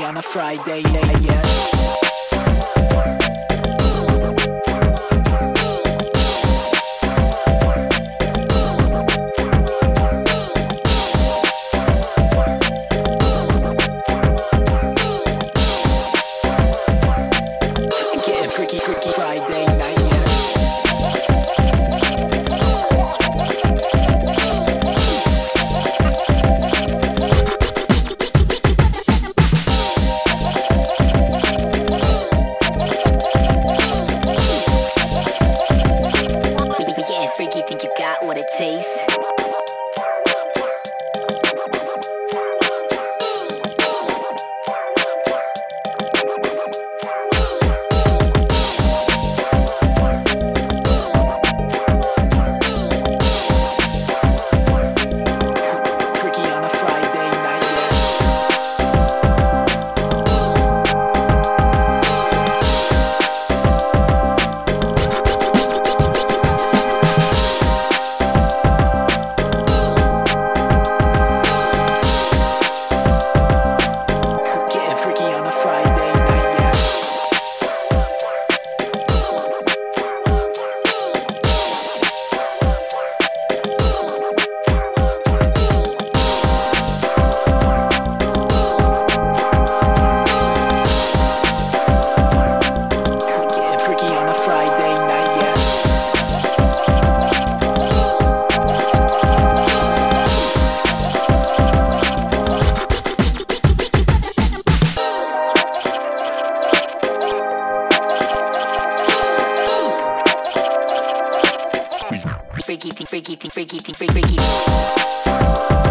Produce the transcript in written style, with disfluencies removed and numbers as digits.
on a Friday, yeah. Getting freaky Friday night, yeah. We getting freaky, think you got what it takes? Freaky on a Friday night, yeah. Getting freaky on a Friday night, yeah. Getting freaky on a Friday night, yeah. Freaky, freaky, freaky, freaky, freaky.